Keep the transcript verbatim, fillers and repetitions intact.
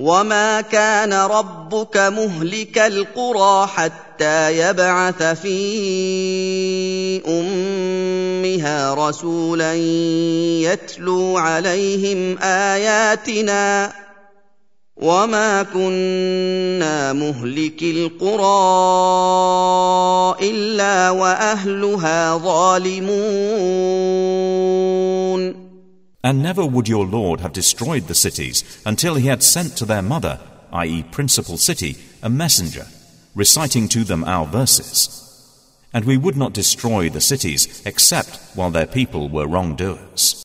وما كان ربك مهلك القرى حتى يبعث في أمها رسولا يتلو عليهم آياتنا وما كنا مهلك القرى إلا وأهلها ظالمون. And never would your Lord have destroyed the cities until he had sent to their mother, that is principal city, a messenger, reciting to them our verses. And we would not destroy the cities except while their people were wrongdoers.